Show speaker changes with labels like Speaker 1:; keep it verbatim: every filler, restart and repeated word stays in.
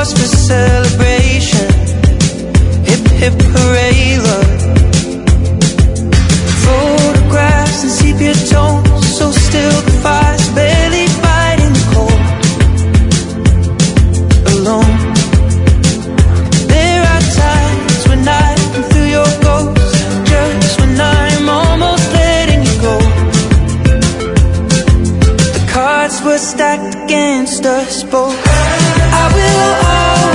Speaker 1: cause for celebration. Hip hip hooray, love. Photographs and sepia tones, so still the fire's barely fighting the cold. Alone. There are times when I can feel your ghost, just when I'm almost letting you go. The cards were stacked against us both. I will always